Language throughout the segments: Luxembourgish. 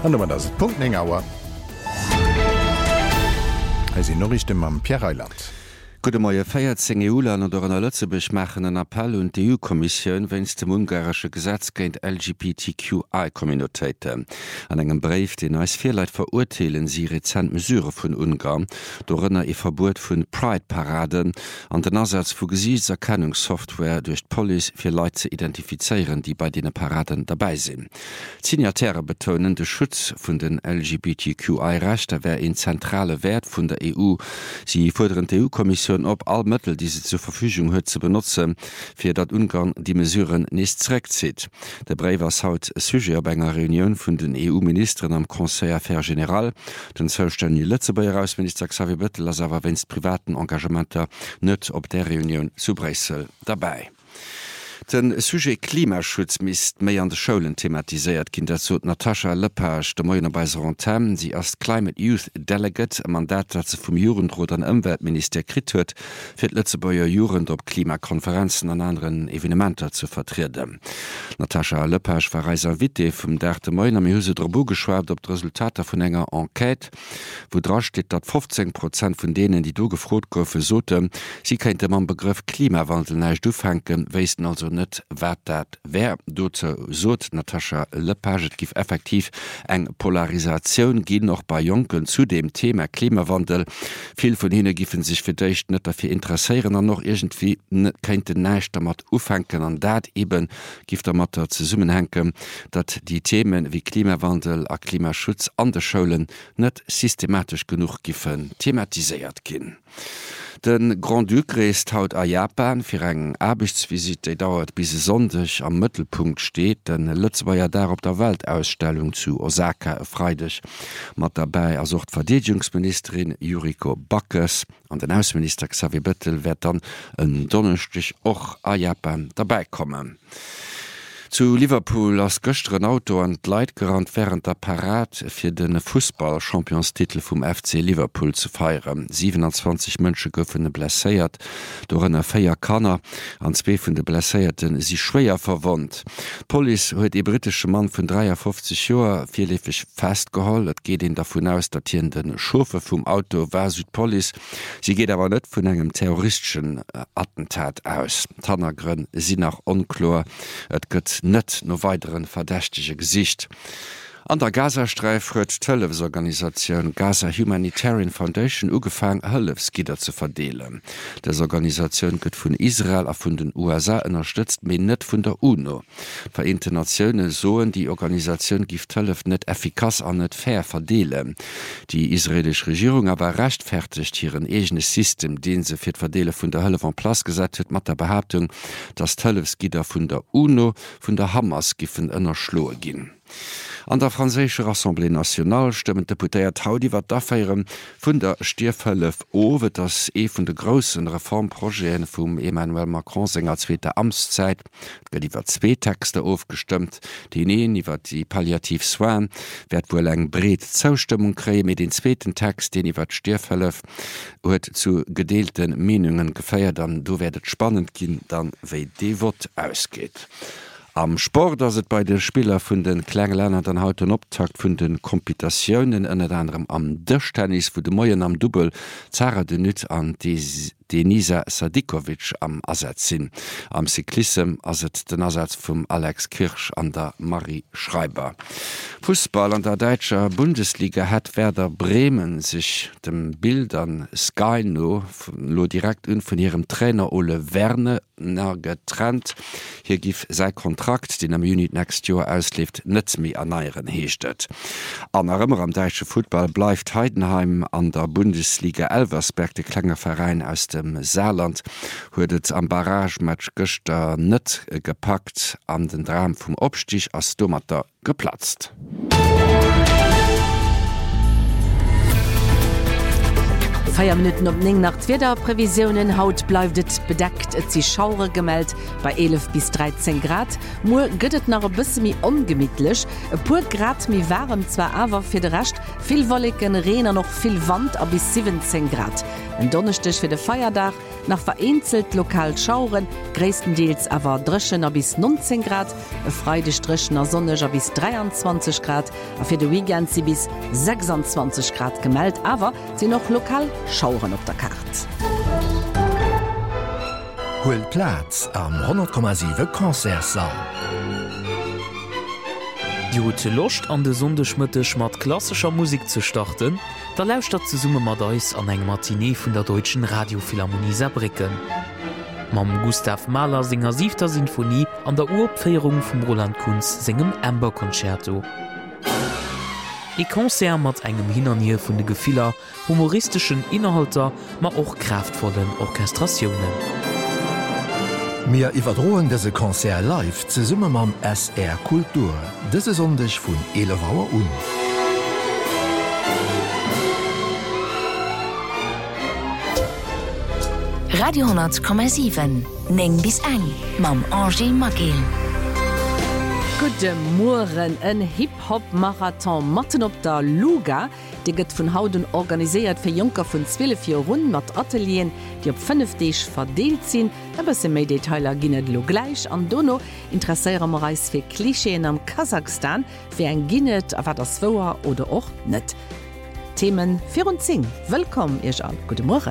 An das Punkt Auer. Sie Norrichten am Pierreiland. Gute Morgen, feiert EU-Länder oder an Lützebech machen einen Appell und die EU-Kommission wenn's dem ungarische Gesetz gegen LGBTQI-Communitäten. An einem Brief, den als Leute verurteilen sie rezent Mesure von Ungarn, darunter ein Verbot von Pride-Paraden und den Ersatz von Gesichtserkennungssoftware durch die Police für Leute zu identifizieren, die bei den Paraden dabei sind. Signatäre betonen, der Schutz von den LGBTQI-Rechten wäre ein zentraler Wert von der EU. Sie fordern die EU-Kommission op all Mittel, die sie zur Verfügung hat, zu benutzen, für dat Ungarn die Mesuren nicht zurückzieht. Der Brief war haut Sujet bei einer Reunion von den EU-Ministern am Conseil Affaires Générales. Den zuständigen Lützeburger Außenminister Xavier Bettel, aber wenn es privaten Engagementer nicht ob der Reunion zu Brüssel dabei. Den Sujet Klimaschutz misst méi an de Schulen thematisiert, kind dazu Natascha Lepage, der Moiner bei Sontem, sie als Climate Youth Delegate, ein Mandat, dat ze vom Jugendrot an Umweltminister krit huet, fir Lützebauer Jugend op Klimakonferenzen an anderen Evenementer zu vertreten. Natascha Lepage war Reiser Witte vom 3. Moiner am Huse Drobo geschwert op d Resultater vun enger Enquete, wo dra steht, dat 15% von denen, die du gefrot goufe soten, sie kennt man Begriff Klimawandel neich dufanken, weisten also net wat dat wär. Dozo sot Natascha Lepage, gif effektiv eng Polarisation gin noch bei Jonken zu dem Thema Klimawandel. Viel von ihnen giffen sich verdeicht net dafür interessieren an noch irgendwie kente neicht mat ufenken an dat eben gift der Matter ze summen henken, dat die Themen wie Klimawandel a Klimaschutz an der Schulen net systematisch genug giffen thematisiert gin. Den Grand Duc reist haut a Japan fir eng Abichtsvisit, die dauert bis Sonntag am Mittelpunkt steht, denn Lützebauer da op der Weltausstellung zu Osaka freidig. Mat dabei auch Verteidigungsministerin Yuriko Backes und den Außenminister Xavier Bettel wird dann en Donnerstag auch a Japan dabei kommen. Zu Liverpool als gestern Auto an Leiit gerannt während der Parade fir den Fußball-Championstitel vom FC Liverpool zu feiern. 27 Mënsche goufen blesséiert, dorenner 4 Kanner an 2 vun de Blesséierten si schwéier verwonnt. Police huet e britische Mann vun 53 Joer vierlefig festgeholt. Et geht ihn davon aus, dat hien den Schofe vum Auto war Südpolice. Sie geht aber net vun engem terroristischen Attentat aus. Tannergrünn sinn nach unklar. Et gëtt net no weiteren verdächtige Gesicht. An der Gazastreif huet d'Hëllefsorganisation Gaza Humanitarian Foundation ugefang Hëllefsgider zu verdeelen. Des Organisation gëtt vun Israel a vun den USA ënnerstützt méi net vun der UNO. Vereinte Nationen soen die Organisation gift Hëllef net effikaz an net fair verdeelen. Die israelisch Regierung aber rechtfertigt hireieren egenes System, den se fir d'Verdeele vun der Hëllef an Plas gesät huet mat der Behauptung, dass d'Hëllefsgider vun der UNO vun der Hamas giffen ënnerschloe ginn. An der franzésche Assemblée Nationale stimmen Deputéiert haut iwwer d'Afféieren vun der Stierfëllef owet ass vun de grossen Reformprojekten vum Emmanuel Macron senger zweete Amtszeit. Gëtt iwwer 2 Texte aufgestimmt. Den een iwwer die Palliativ Soin werd wohl eng breet Zustimmung kree, mit den zweiten Text, den iwwer Stierfëllef huet zu gedeelten Menungen geféiert, dann du werdet spannend ginn, dann wéi de Wort ausgeht. Am Sport ass et bei den Spieler vun den Kklengländer den hauten Optakt vun den Kompetitiounen ënnet anderem am Dëchtennis vu de Moien am Double Zara de Nüt an Denisa Sadikovic am Ersatz sinn. Am Cyklissem ass et den Ersatz vum Alex Kirsch an der Marie Schreiber. Fußball an der Deutscher Bundesliga hat Werder Bremen sich dem Bild an Sky lo direkt vun ihrem Trainer Ole Werner getrennt. Hier gif sei Kontrakt, den am Juni next Jahr auslieft, net mi erneieren heechtet. An ëmmer am deutsche Football bleibt Heidenheim an der Bundesliga Elversberg, de klenger Verein aus dem Saarland, huet am Barragematch gëster net gepackt, an den Dram vum Opstich as Domater geplatzt. 4 Minuten op 9 nach Wetterprävisionen. Haut bleibt bedeckt, et sie Schaure gemeldet bei 11 bis 13 Grad. Mur gëtt nach ein bisschen mi ungemütlich. E pur Grad mi warm zwar aber für den Rest. Viel Wolken, Regen noch viel Wand, bis 17 Grad. Ein Donnerstag für den Feiertag. nach vereinzelt lokal Schauren, größtenteils aber Dreschener bis 19 Grad, Freitag Dreschener sonniger bis 23 Grad, für den Weekend sie bis 26 Grad gemeldet, aber sie noch lokal Schauren auf der Karte. Holt Platz am 100,7 Konzertsaal. Die gute Lust an de Sonndagmittag mat klassischer Musik zu starten, da lauscht ze Summe mat uns an eng Matinee vun der Deutschen Radiophilharmonie Saarbrücken. Mam Gustav Mahler Singer 7. Sinfonie an der Urpfeierung vum Roland Kunz singem Amber-Konzerto. E Konzert mat engem Hinnernier vun de Gefiller, humoristischen Inhalter, ma och kraftvollen Orchestrationen. Mir iwwerdroen dese Konzert live ze summe mam SR Kultur. Dëse sondech vun 11 Uhr un. Radio 10,7 Neng bis eng mam Angie Magel. Gute Morgen, ein Hip-Hop-Marathon Matten op der Luga, die gëtt vun Hauden organisiert fir Junker vun 12 rund mat Atelien, die op 5 Deeg verdeelt sinn, aber se méi Detailer ginnet lo gleich an Dono interesseiere ma reis fir Klischeen am Kasachstan, fir en Ginnet awer das Woer oder och net. Themen 4 und 10. Willkommen ihr all. Gute Morgen.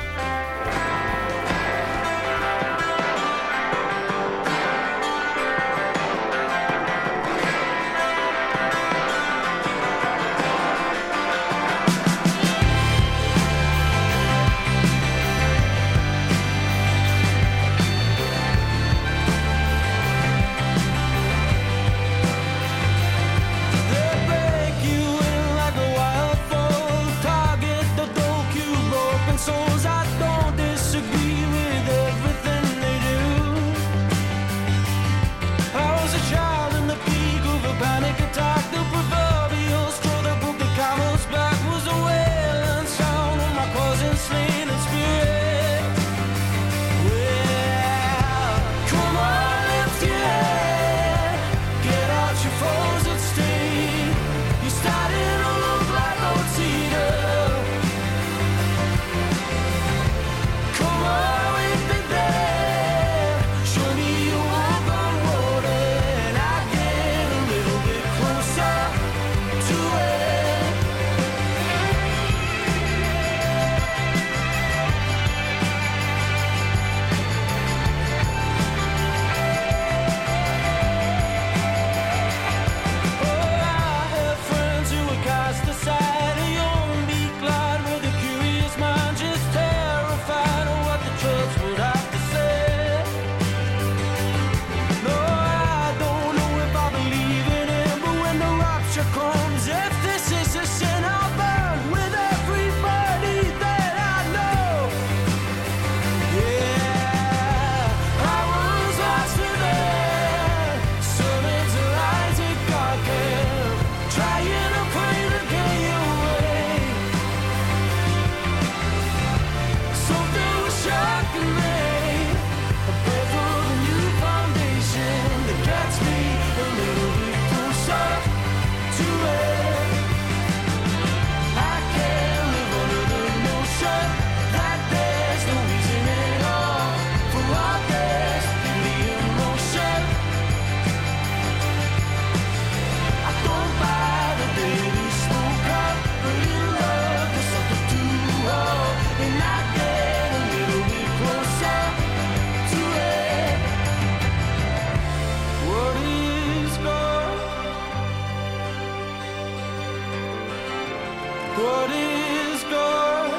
What is God?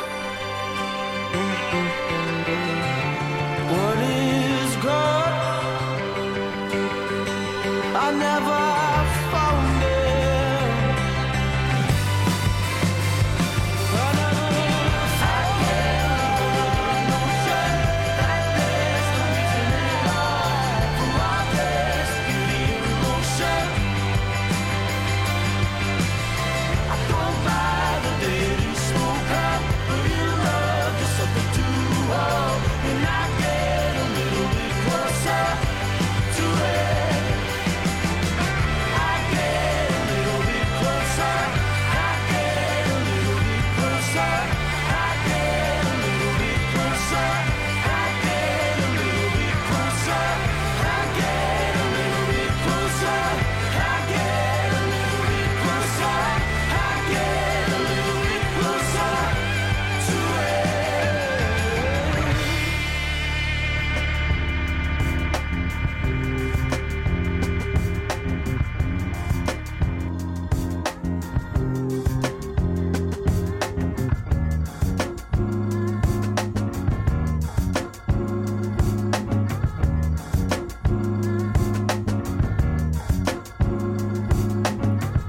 What is God? I never found it. I never found it. No shame that there's no reason at all for all this beauty and emotion. I don't buy the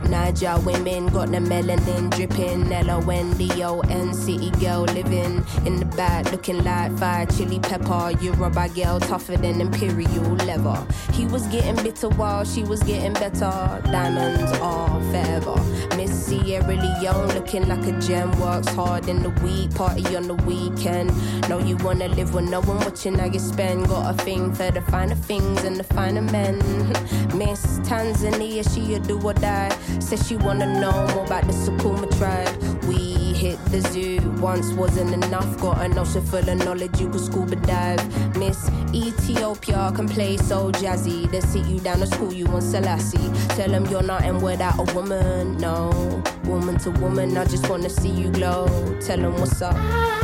Niger women got the melanin dripping. L-O-N-D-O-N, city girl living in the back, looking like fire chili pepper. Yoruba girl tougher than imperial leather. He was getting bitter while she was getting better. Diamonds are forever. Miss Sierra Leone looking like a gem. Works hard in the week, party on the weekend. Know you wanna live with no one watching how you spend. Got a thing for the finer things and the finer men. Miss Tanzania, she a do or die. Says she wanna know more about the Sukuma tribe. We hit the zoo, once wasn't enough. Got an ocean full of knowledge, you could scuba dive. Miss Ethiopia can play so jazzy. They sit you down to school, you want Selassie. Tell them you're nothing without a woman. No, woman to woman, I just wanna see you glow. Tell them what's up.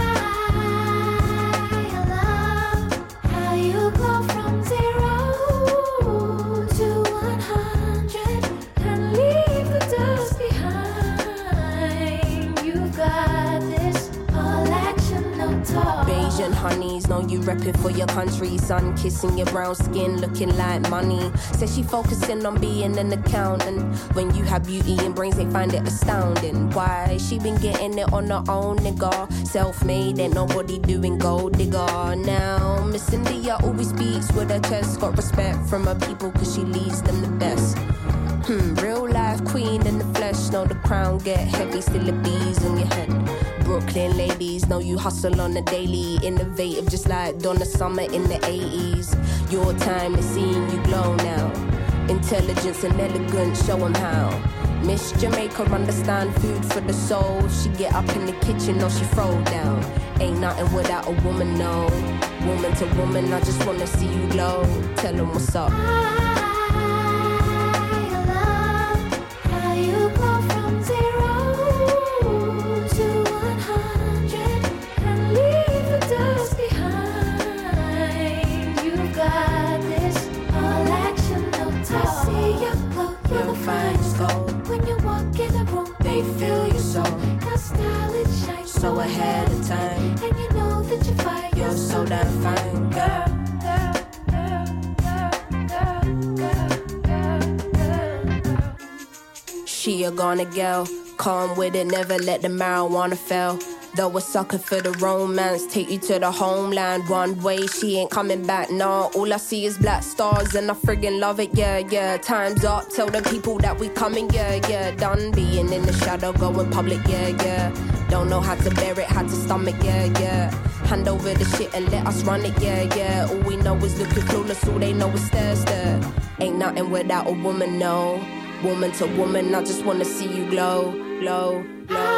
Honeys, know you repping for your country. Sun kissing your brown skin, looking like money. Says she focusing on being an accountant. When you have beauty and brains, they find it astounding. Why? She been getting it on her own, nigga. Self-made, ain't nobody doing gold digger. Now, Miss India always speaks with her chest. Got respect from her people cause she leads them the best. Real life queen in the flesh. Know the crown get heavy, still the bees on your head. Brooklyn ladies, know you hustle on the daily. Innovative just like Donna Summer in the 80s. Your time is seeing you glow now. Intelligence and elegance, show them how. Miss Jamaica understand food for the soul. She get up in the kitchen or she throw down. Ain't nothing without a woman, no. Woman to woman, I just wanna see you glow. Tell them what's up. So ahead of time, and you know that you're fine. You're so damn fine, girl. She a gonna girl, calm with it, never let the marijuana fail. Though a sucker for the romance, take you to the homeland one way, she ain't coming back, nah. All I see is black stars and I friggin' love it, yeah, yeah. Time's up, tell the people that we coming, yeah, yeah. Done being in the shadow, going public, yeah, yeah. Don't know how to bear it, how to stomach, yeah, yeah. Hand over the shit and let us run it, yeah, yeah. All we know is looking clueless, all they know is stare, stare. Ain't nothing without a woman, no. Woman to woman, I just wanna see you glow, glow, glow.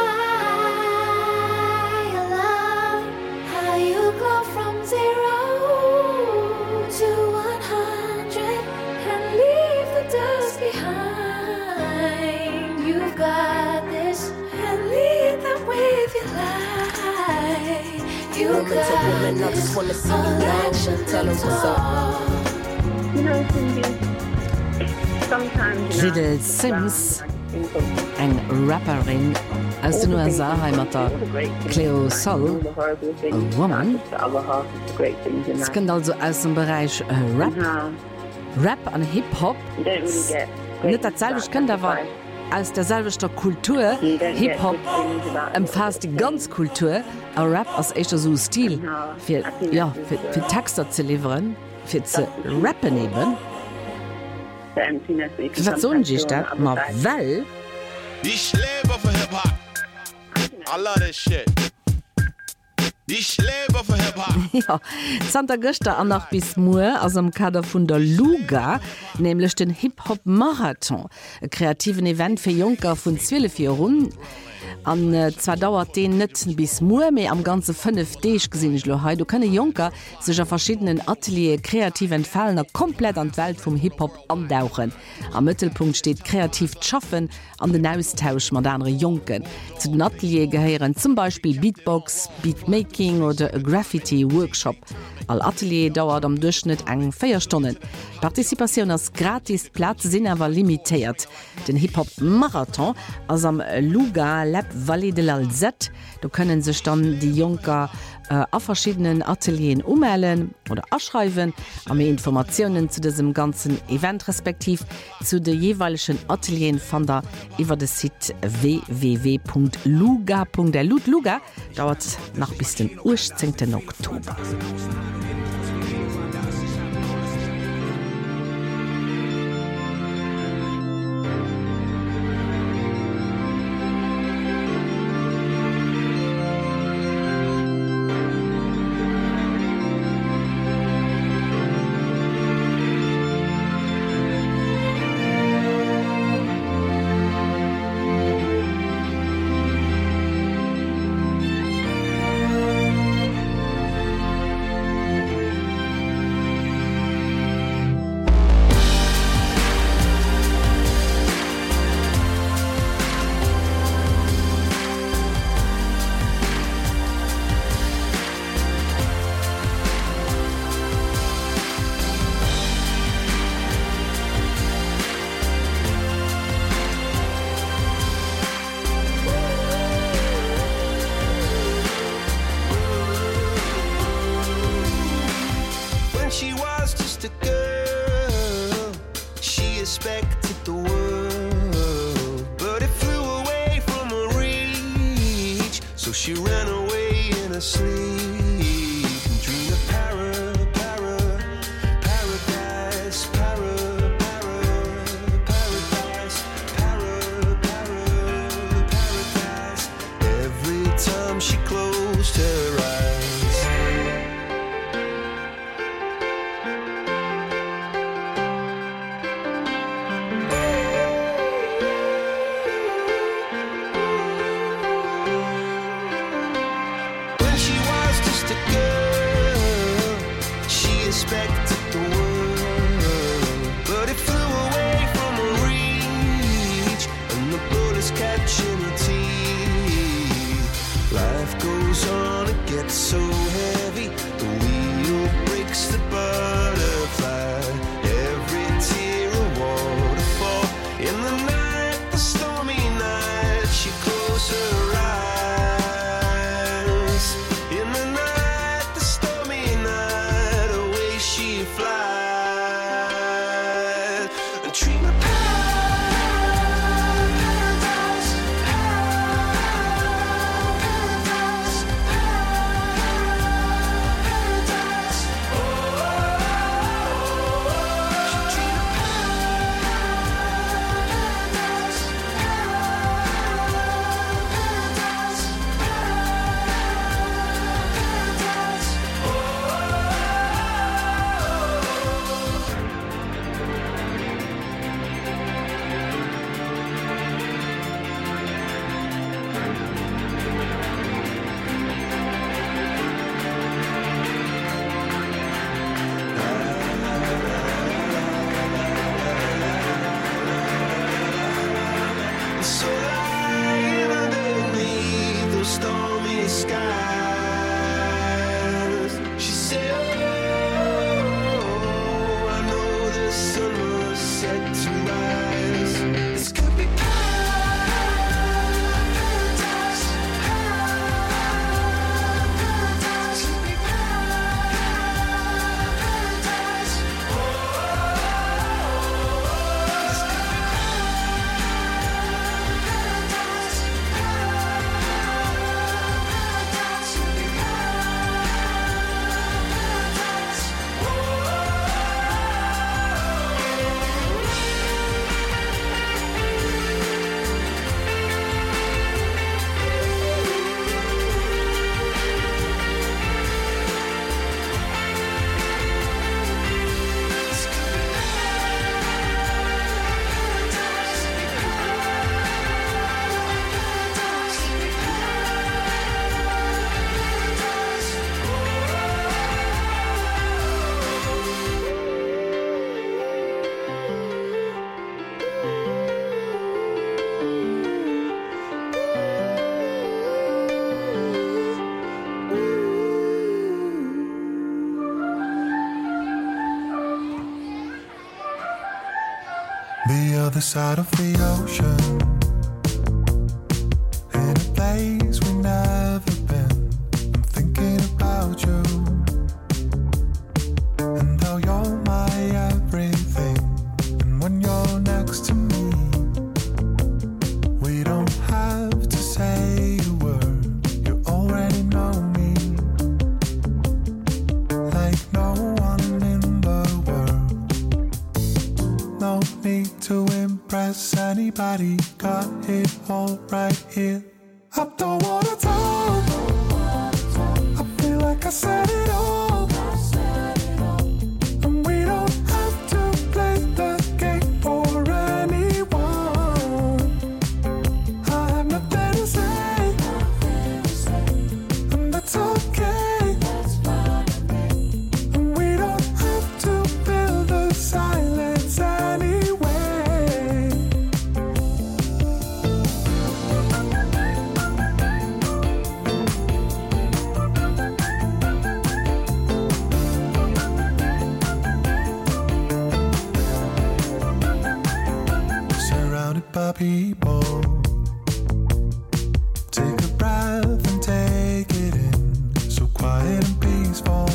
Woman to woman, I just wanna see you now. Tell them what's up. You know, Cindy, sometimes Jiddle Sims, eng Rapperin aus den USA heimmatter Cleo Sol, a Woman. Es kennt also aus dem Bereich Rap, Rap an Hip-Hop. Nicht tatsächlich kennt aber aus derselbeter Kultur. Hip-Hop umfasst die ganze Kultur. A Rap als echter so Stil für Texte zu liefern, für zu rappen eben. Was so ich das? Ma weil Ich lebe für Hip-Hop. I love this shit. Ich lebe für Hip-Hop. Ja, Santa Göster an nach bis Moor aus dem Kader von der Luga, nämlich den Hip-Hop-Marathon. Ein kreativen Event für Junker von 12 Jahren. An zwar dauert den net bis Moer méi am ganze 5 Deeg gesinnch loheit. Du könne Junker sech a verschiedenen Atelier kreativ entfallener komplett an d Welt vum Hip-Hop andauchen. Am Mëttelpunkt steht kreativ schaffen an den Austausch mat andere Junken. Zu den Atelier geheieren zum Beispiel Beatbox, Beatmaking oder a Graffiti-Workshop. All Atelier dauert am Durchschnitt eng 4 Stunden. Partizipation als gratis Platz sinn awer limitiert. Den Hip-Hop-Marathon ass am Luga Lab Vallée de l'Alzette. Du können sech dann die Junker a verschiedenen Atelien ummelden oder erschreiben, am Informationen zu diesem ganzen Event respektiv zu den jeweiligen Atelien von der über das Site www.luga.lu. Luga dauert noch bis den 18. Oktober. The other side of the ocean, in a place we've never been. I'm thinking about we got it all right here. I don't wanna talk, I feel like I said it all, and we don't have to play the game for anyone. I have nothing to say, and that's okay, and we don't have to fill the silence anyway. Surrounded by people, take a breath and take it in, so quiet and peaceful,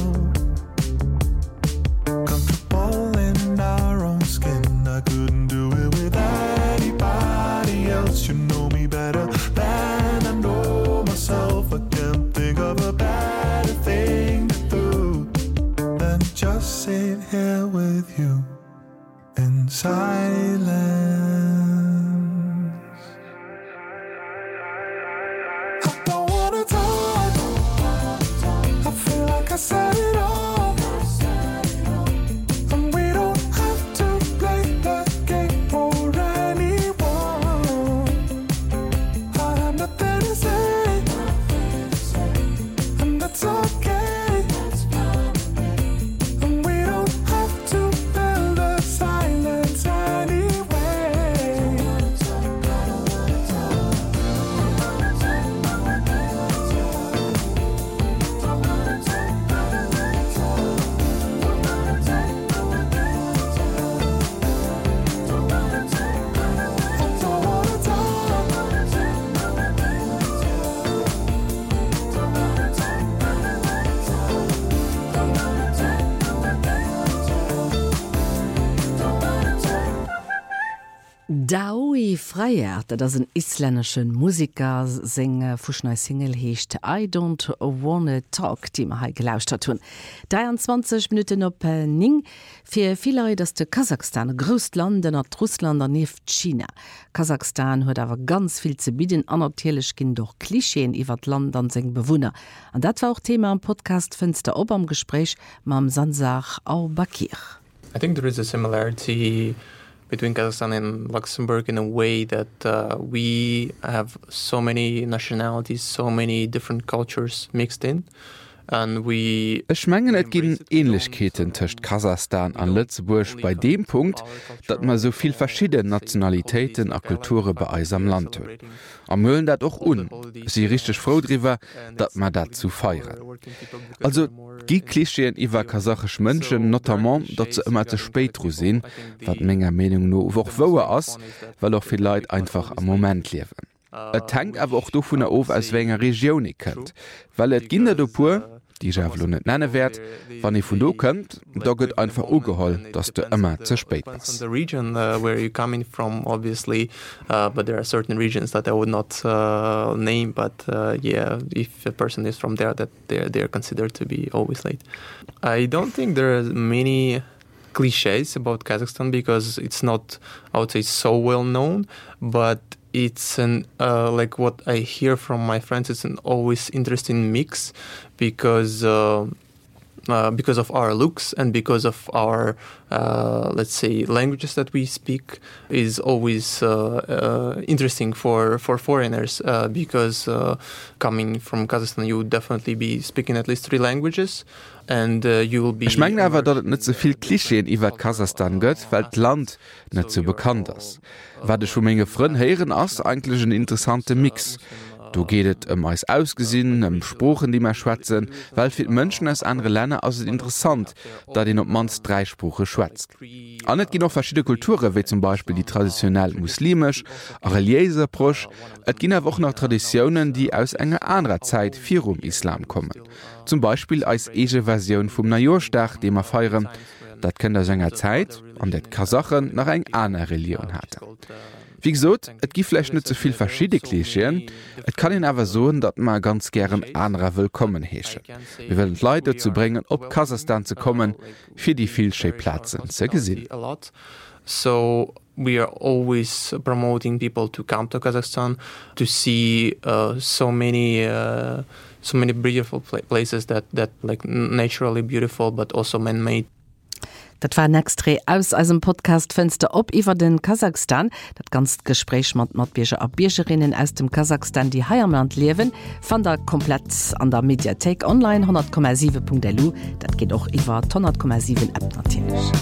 comfortable in our own skin. I couldn't do it with anybody else. You know me better than I know myself. I can't think of a better thing to do than just sit here with you in silence. I don't wanna talk, I feel like I said it all, and we don't have to play the game for anyone. I have nothing to say, and that's okay, and we don't have to fill the silence anyway. Daoui Freier, dat ass een islänneschen Musiker senge vuschnei Single heecht I don't wanna talk, die ma hai gelauscht hat hunn. 23 Minuten op Ning fir vielei dats de Kasachstan gröst Landen at Russland an neft China. Kasachstan huet awer ganz viel ze bieden anertierlech ginn doch Klischeen iwwer Land an seng Bewunner. An dat war auch Thema am Podcast Fenster op am Gespräch mam Sansach au Bakir. I think there is a similarity between Kazakhstan and Luxembourg in a way that we have so many nationalities, so many different cultures mixed in. Ech menggen et ginn Ähnlichkeiten tëcht Kasachstan an Lützeburg bei dem Punkt, dat man soviel verschiedene Nationalitäten a Kulture bei eis am Land huet. Am Mëllen dat och si richtig froh driwer, dat man dat zu feieren. Also gi Klischeen iwwer kasachech Mënschen notamment, dat ze ëmmer ze spéitru sinn, wat méger Menung no woch wowe ass, weil och viel Leiit einfach am Moment liewen. Et tankt awer och do vun of als wénger Regioni kënnt, weil et ginder do pur, die Javelo net nenne werd, wann e vun do kënnt, da gëtt einfach ugeholl, dats du ëmmer ze spéit ass. The region where you're coming from, obviously, but there are certain regions that I would not name, but yeah, if a person is from there, that they're considered to be always late. I don't think there are many cliches about Kazakhstan because it's not, I would say, so well known, but it's an like what I hear from my friends, it's an always interesting mix because of our looks and because of our let's say languages that we speak is always interesting for foreigners because coming from Kazakhstan you would definitely be speaking at least 3 languages. Ich mein awer, dat et net soviel Klischeen iwwer Kasachstan gëtt, weil d' Land net so bekannt ass. Wat schon mége Frën heieren ass eigentlich een interessante Mix. Du gehtt eis ausgesinn, Spprochen, die man schwätzen, weil fir Mënschen as andere Länner as interessant, da den op mans 3 Spruche schwätzt. Anet gin noch verschiedene Kulture, wie zum Beispiel die traditionell muslimisch, a reliéiser Proch, et ginn woch nach Traditionen, die aus enger anderer Zeit vir Islam kommen. Zum Beispiel als ege Version vum Najorstach, de er feieren, dat kennt der senger Zeit an dat Kasachen nach eng aner Religion hat. Wie gesot, et giflech net soviel verschiedene Klischeen, et kann ihn awer soen, dat ma ganz gern anrer willkommen heeche. Wir wollen Leute zu bringen, op Kasachstan zu kommen, fir die Vielsche Platzen ze gesinn. So we are always promoting people to come to Kazakhstan to see so many beautiful places that like naturally beautiful, but also man-made. Dat war extré aus einem Podcastfenster op iwwer den Kasachstan, dat ganz Gespräch mat Bierger a Biergerinnen aus dem Kasachstan, die Heierland lewen, fan der komplett an der Mediathek online 100,7.lu, dat geht auch iwwer 100,7 App natürlich.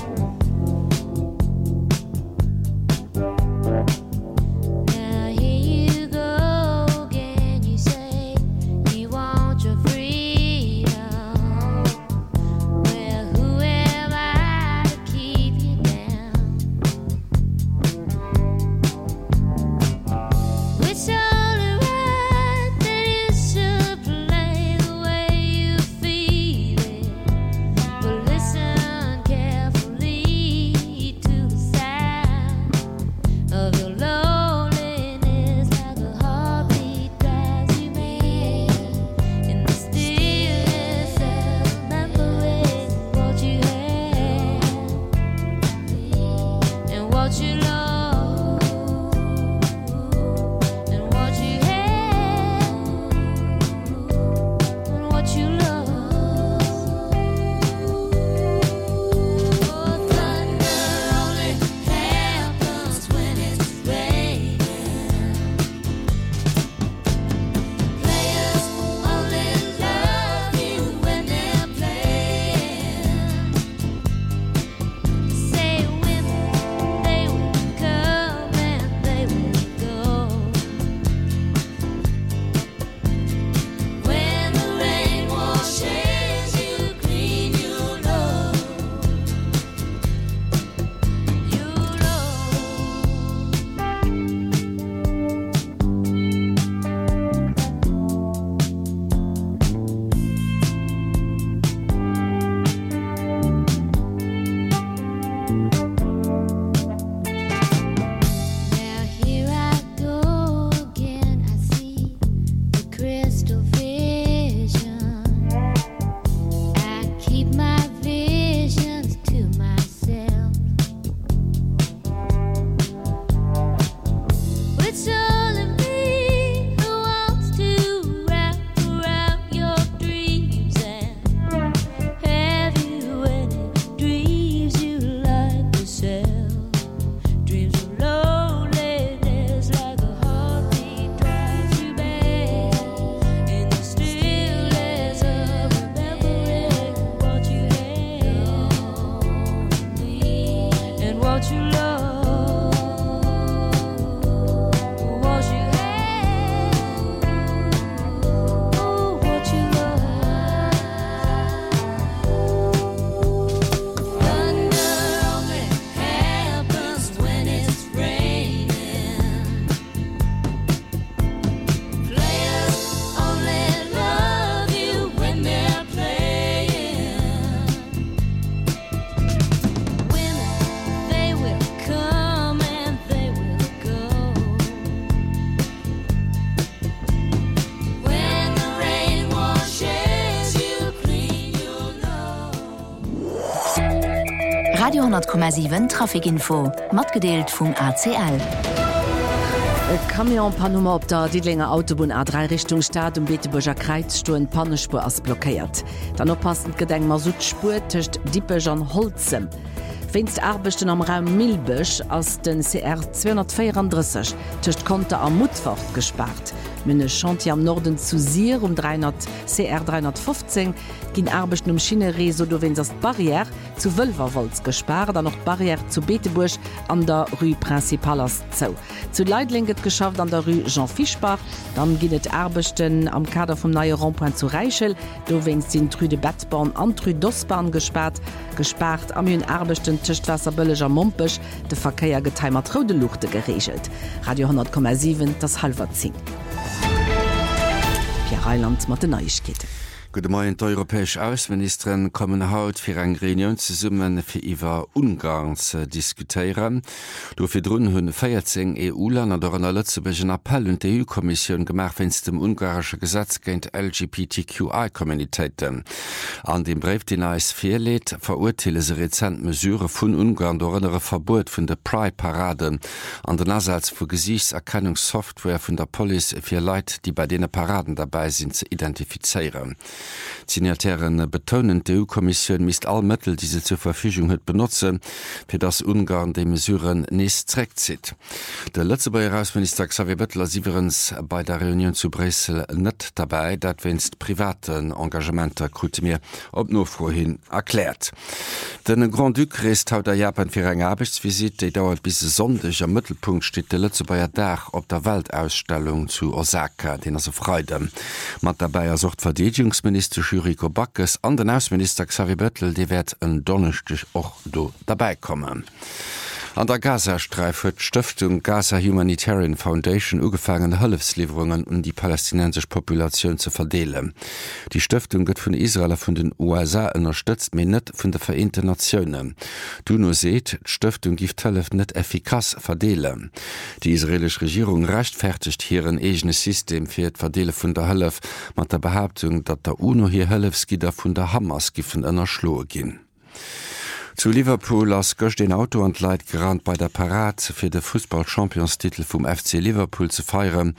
Radio 10,7 Trafikinfo mat gedeelt vum ACL. Kamion Panummer op der Diedlinger Autobahn A3 Richtung Staat Beeteburger Kreizstu en Pannespur ass blockéiert. Dan oppassend gedenk mar Südspur töcht Dippech an Holzem. Wennst Arbechten am Raum Milbech ass den CR 234 töcht Konter am Mutfort gespart. Mne Chantier am Norden zu Sier 300 CR 315 ginn Arbechten Schinereso do wenn as Barriere zu Wölverwolz gespart, dann noch Barriere zu Beeteburg an der Rue Principalas zou. Zu Leidlinget geschafft an der Rue Jean Fischbach, dann ginnet Arbechten am Kader vom neue Rondpoint zu Reichel, do wennst den Trü de Bettbahn an Trü Dossbahn gespart am hun Arbechten Tischchtwasserbölleger Mompech de Verkeier geteimer Trode Luchte geregelt. Radio 10,7 das halber 10. Pierre Reiland mat de Neuigkete. Gute Morgen, die europäische Außenministerin kommen heute für eine Reunion zusammen für über Ungarn zu diskutieren. Dafür haben 14 EU-Länder durch einen letzten Appell und die EU-Kommission gemacht, wenn es dem ungarischen Gesetz gegen LGBTQI-Kommunitäten. An dem Brief, den es vorlegt, verurteilen sie rezent Mesure von Ungarn durch ein Verbot von der Pride-Paraden an den Ersatz von Gesichtserkennungssoftware von der Polizei für Leute, die bei den Paraden dabei sind, zu identifizieren. Signataren betonen, die EU-Kommission misst alle Mittel, die sie zur Verfügung hat, benutzen, für das Ungarn die Mesuren nicht zurückzieht. Der letzte Außenminister Xavier Bettel ist übrigens bei der Reunion zu Brüssel nicht dabei, das wenigstens privaten Engagementen gut mir ob nur vorhin erklärt. Den Grand Duc reist heute Japan für eine Arbeitsvisite, die dauert bis Sonntag. Am Mittelpunkt steht der letzte Tag auf der Weltausstellung zu Osaka, den er so Freude. Mit dabei er sucht Verteidigungsminister Juriko Backes an den Außenminister Xavier Bettel, die wird am Donnerstag auch dabei kommen. An der Gazastreif hat die Stiftung Gaza Humanitarian Foundation angefangen, Hilfslieferungen um die palästinensische Population zu verteilen. Die Stiftung wird von Israel von den USA unterstützt, aber nicht von den Vereinten Nationen. DUNO sieht, die Stiftung gibt Hilfe nicht effizient verteilen. Die israelische Regierung rechtfertigt hier ein eigenes System für die Verteilung von der Hilfe mit der Behauptung, dass der UNO hier Hilfsgüter von der Hamas erschlagen gehen. Zu Liverpool ass goch den Auto an Leiit gerant bei der Parade fir de Fußball-Championstitel vum FC Liverpool ze feieren.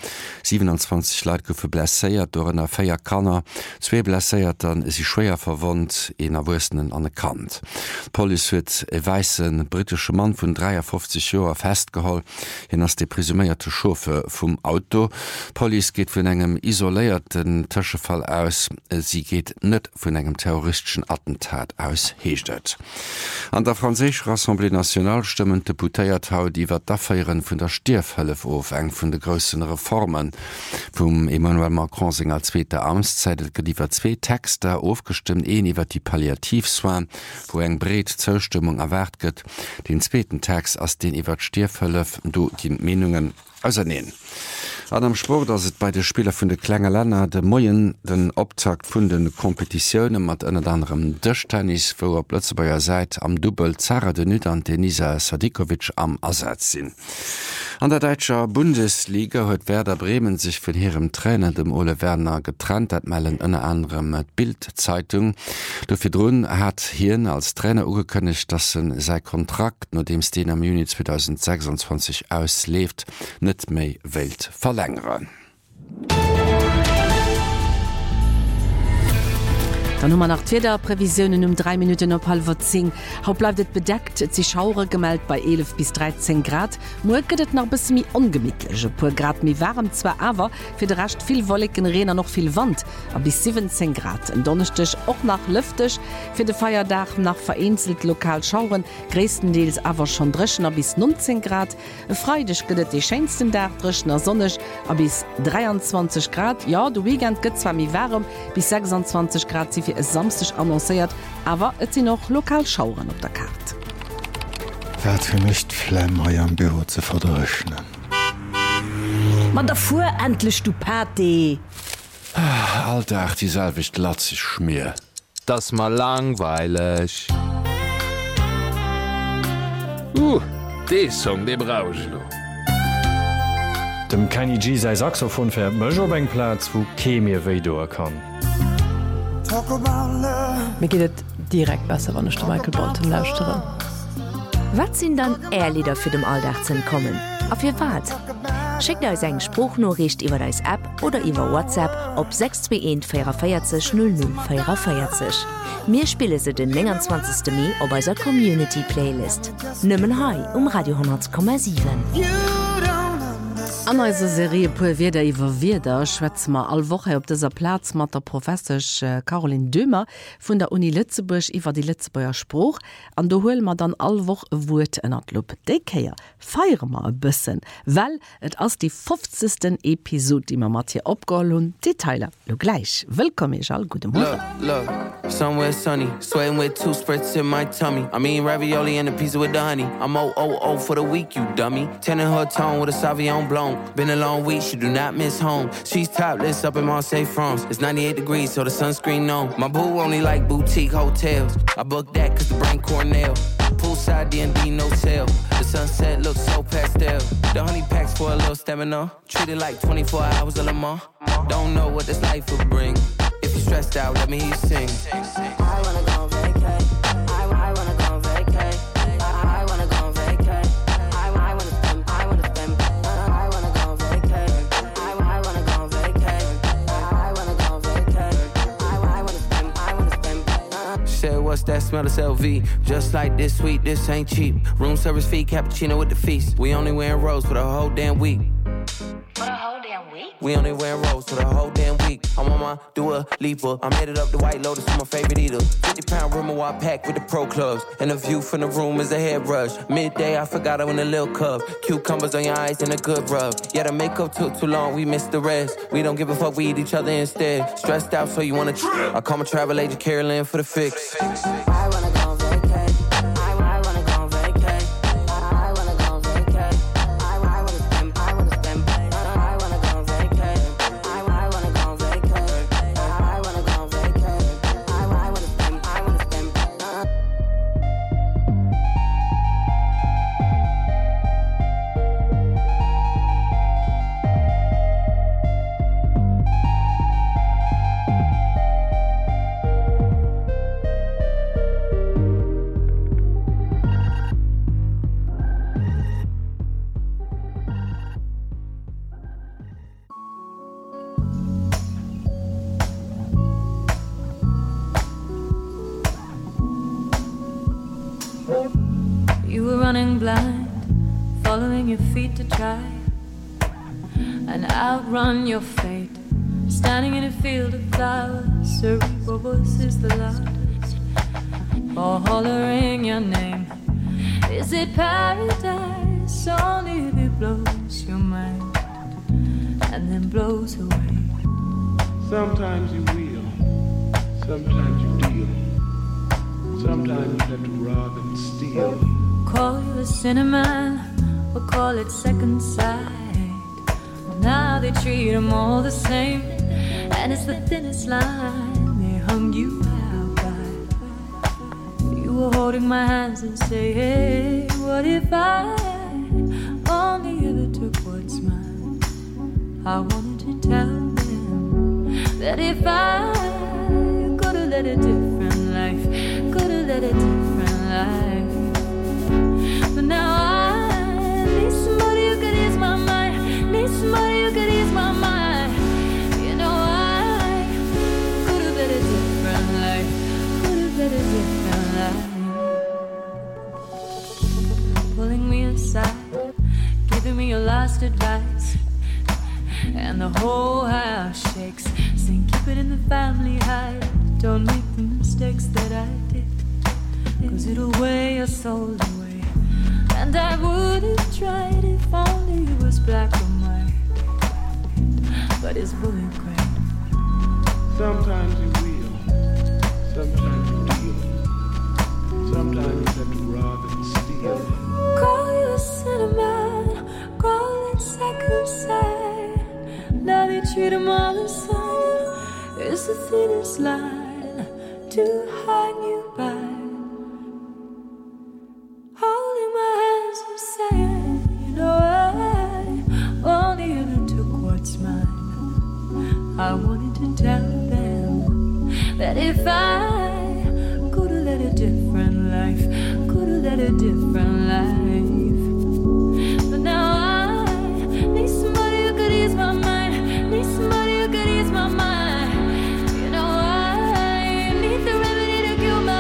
27 Leiit goufe blesséiert do ennner Féier Kanner, 2 blesséiert dann is sie schwéier verwont en erwussenen an Kant. Poli huet e weissen britesche Mann vun 53 Joer festgeholl, hin ass de presuméierte Schofe vum Auto. Poli geht vun engem isoléierten Tëschefall aus, sie geht net vun engem terroristischen Attentat aus heeschtet. An der Franzésich Assemblée Nationale stimmen deputéiert haut iwwer d'Affaieren vun der Stierfhëllef of eng vun de grossen Reformen vum Emmanuel Macron senger zweete Amtszeit geliefwer 2 Texter aufgestimmt, een iwwer die Palliativsoin, wo eng breet Zustimmung erwart gëtt. Den zweiten Text ass den iwwer Stierfhëllef do die Menungen ausernehen. An am Sport ass et bei de Spieler vun de Klenger Länner de Moien den Optakt vun den Kompetitiioune mat ënnet anderem Dëchtennis, wo er plötze beier seit am Double Zara de Nut an Denisa Sadikovic am Ersatz sinn. An der Deitscher Bundesliga huet Werder Bremen sich vun hirem Trainer dem Ole Werner getrennt, dat mellen ënner anderem et Bild-Zeitung. Dofir Drun hat hien als Trainer ugekënnigt, dat sei Kontrakt, no dems den am Juni 2026 ausleeft, net méi Welt verlängern. Dann hummer nach Twitter Prävisionen 3 Minuten op 9:30. Haut bleibt bedeckt, sie Schaure gemeldet bei 11 bis 13 Grad. Morgen gëtt noch bis mi ungemidtlich. Pur Grad mi warm zwar aber, für den Rest viel wolligen Rehner noch viel Wand, aber bis 17 Grad. Im Donnerstag auch nach lüftig, für den Feiertag nach vereinzelt lokal Schauren, größtenteils aber schon dreschner bis 19 Grad. Freitag gëtt die schönsten Tag dreschner sonnig, bis 23 Grad. Ja, du Weekend gëtt zwar mi warm, bis 26 Grad sie es samstag annonciert, aber es sind noch lokal Schauren auf der Karte. Wer für mich Flemm euer am Büro zu verdröschen. Man davor endlich du Party. Alter, ach, die selbicht lat sich schmier. Das mal langweilig. Den Song, den brauch ich noch. Dem Kenny G sei Saxophon fährt Mjobankplatz, wo Kemir Vedor kann. Mir geht direkt besser, wann ich den Michael Bolton lauschte. Was sind dann Ehrlieder für den Alltag zu kommen? Auf ihr Wart? Schickt euch einen Spruchnachricht über deine App oder über WhatsApp auf 621 440 00 Wir spielen sie den 29. Mai auf unserer Community-Playlist. Nimmen hei Radio 100,7. An eise Serie puer wieder iwwer wieder schwätzmer all woche op dieser Platz mat der Professorch Caroline Dömer vun der Uni Lützeburg iwwer die Lützeburger Spruch an du hull mat dann all woch Wut ënner Lopp. Dekeier feiermer e bëssen, well et ass die 50. Episode, die ma mat hier opgeholt hun Detailer lo gleich. Willkommen ich all gute Morgen. Look, somewhere sunny, sweating with 2 spritz in my tummy. I mean ravioli and a pizza with the honey. I'm 000 for the week, you dummy. 10 in her tone with a Savion blown. Been a long week, she do not miss home. She's topless up in Marseille, France. It's 98 degrees, so the sunscreen on. My boo only like boutique hotels. I booked that cause the brain Cornell. Poolside D&D, no sale. The sunset looks so pastel. The honey packs for a little stamina. Treated like 24 hours of Le Mans. Don't know what this life will bring. If you're stressed out, let me hear you sing. I wanna go on vacay. I wanna go on vacay. I wanna go on vacay. I wanna spend. I wanna spend. I wanna go on vacay. I wanna go on vacay. I wanna go on vacay. I wanna spend. I wanna spend. Said what's that smell of LV? Just like this sweet, this ain't cheap. Room service fee, cappuccino with the feast. We only wearing rose for the whole damn week. We only wear rose for the whole damn week. I'm on my Dua Lipa. I'm headed up the White Lotus for my favorite eater. 50-pound room I packed with the pro clubs. And the view from the room is a head rush. Midday, I forgot I went a little cup. Cucumbers on your eyes and a good rub. Yeah, the makeup took too long, we missed the rest. We don't give a fuck, we eat each other instead. Stressed out, so you wanna trip. I call my travel agent Carolyn for the fix. I wanna go on vacay. I wanna go on vacay. I wanna go on vacay. I wanna spend. I wanna spend. I wanna go on vacay. I wanna go on vacay. I wanna go on vacay. I wanna spend. I wanna spend. You were running blind, following your feet to try and outrun your fate. Standing in a field of flowers, cerebral voices the loudest, or hollering your name. Is it paradise? Only if it blows your mind and then blows away. Sometimes you will, sometimes you deal, sometimes you have to rob and steal. Call you a cinnamon or call it second sight. Now they treat them all the same, and it's the thinnest line they hung you out by. You were holding my hands and say, hey, what if I only ever took what's mine? I wanted to tell them that if I could have led a different life, could have led a different life. But now I need somebody who could ease my mind. Need somebody who could ease my mind. You know I could have led a different life. Could have led a different life. Pulling me aside, giving me your last advice, and the whole house shakes. Saying keep it in the family hide. Don't make the mistakes that I did, 'cause it'll weigh your soul away. And I would have tried if only it was black or white, but it's bullet gray. Sometimes you will, sometimes you deal, sometimes you have to rob and steal. Call you a cinnamon, call it second sight. Now they treat them all the same. It's the thinnest line to hang you by. Holding my hands and saying, you know I only ever took what's mine. I wanted to tell them that if I could have led a different life, could have led a different life. But now I need somebody who could ease my mind. Need somebody who could ease my mind. You know I need the remedy to cure my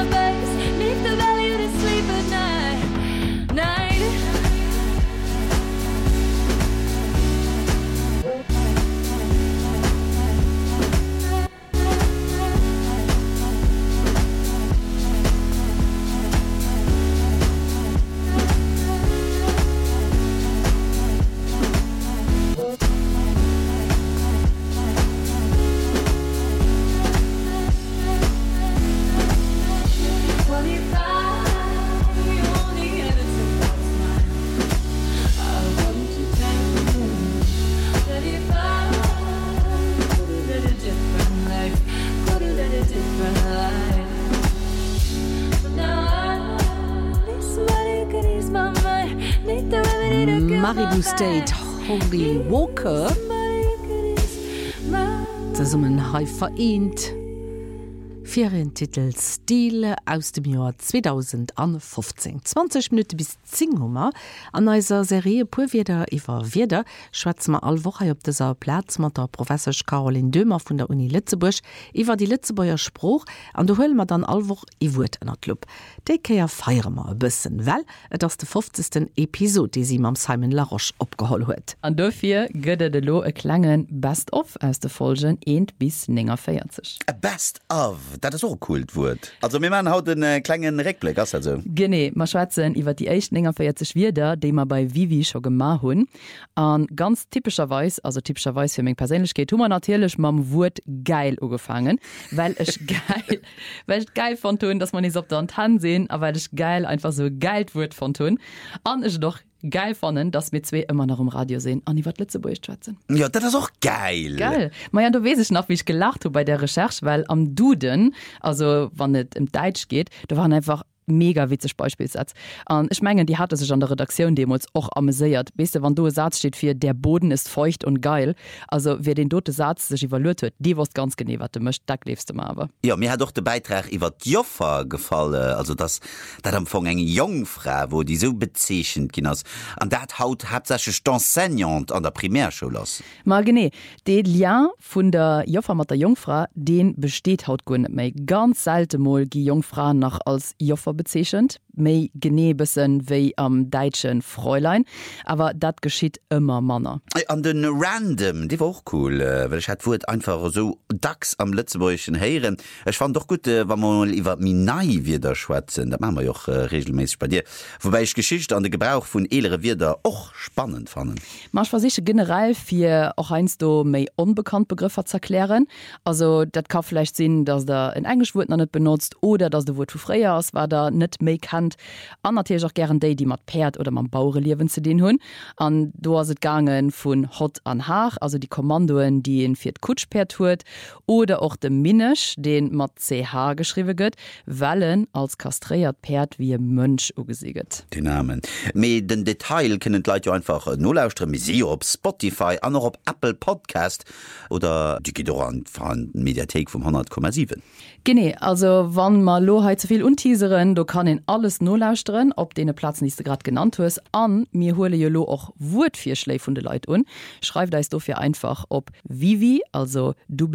Maribu State Holy Walker zusammen hai vereint für den Titel Stile aus dem Jahr 2015. 20 Minuten bis 10 Uhr an dieser Serie pur wieder schwätzen wir all Woche auf dieser Platz mit der Professor Caroline Dömer von der Uni Lützeburg über die Lützeburger Spruch und da holen wir dann all Woche ein Wort in der Club. Die können feiern wir ein bisschen, weil das ist die 50. Episode, die sie mit Simon Laroche abgeholt hat. Und dafür gibt es einen kleinen Best-of aus der Folgen 1 bis 49. A Best-of? Das ist auch cool Wort. Also wir machen heute einen kleinen Rückblick, also. Genau, wir schwätzen über die ersten 49 Wörter, die wir bei Vivi schon gemacht haben. Und ganz typischerweise für meine Persönlichkeit, haben wir natürlich mit dem Wort geil angefangen, weil ich geil fand, dass man nicht auf der Hand sehen, aber weil ich geil einfach so geil Wort fand. Und ich doch geil fanden, dass wir zwei immer noch im Radio sehen. Und ich wollte Lützeburg schwätzen. Ja, das ist auch geil. Geil. Ja, du weißt noch, wie ich gelacht habe bei der Recherche, weil am Duden, also wenn es im Deutsch geht, da waren einfach mega witzig Beispielsatz. Und ich meine, die hatte sich an der Redaktion damals auch amüsiert. Weißt du, wenn du ein Satz steht für der Boden ist feucht und geil, also wer den dote Satz sich evaluiert hat, die wusste ganz genau, was du möchtest, da lebst du mal aber. Ja, mir hat doch der Beitrag über die Joffa gefallen, also das am Anfang eine Jungfrau, wo die so bezeichnend ist. Und das hauptsächlich enseignant an der Primärschule ist. Mal genau, der Lien von der Joffa mit der Jungfrau, den besteht halt gar nicht mehr. Ganz selten mal die Jungfrau noch als Joffa bezeichnet, méi genebessen wéi am deitschen Fräulein, aber dat geschieht immer Manner. An den Random, die war auch cool, weil ich hat wurt einfach so dacks am Lützeburgischen Heeren. Ich fand doch gut, wenn man mal über Minai wieder schwätzen, das machen wir ja auch regelmäßig bei dir. Wobei ich Geschichte an den Gebrauch von älteren Wörtern auch spannend fand. Man versicher generell für auch einst do méi unbekannt Begriffe zu erklären. Also das kann vielleicht sein, dass der in Englisch Wort noch nicht benutzt oder dass der Wort für Freier ist, war da nicht mehr kennt. Und natürlich auch gerne die mit Pferd oder mit Bauernleben zu den haben. Und da ist es gegangen von Hot an Haar, also die Kommandoen, die in für Kutschpferd tut, oder auch der Minisch, den mit CH geschrieben wird, Wellen als kastriert Pferd wie ein Mönch ugesiegt. Die Namen. Mit den Detail können die Leute einfach nur lauschen, sie auf Spotify, auch noch auf Apple Podcast oder die geht auch an der Mediathek vom 100,7. Genau, also wenn man lo zu viel unteaseren, du kann in alles nur lauschen, ob den Platz nicht gerade genannt hast, an mir hole je lo auch Wurtfirschläge von den Leuten un. Schreib da ist dafür einfach ob Vivi, also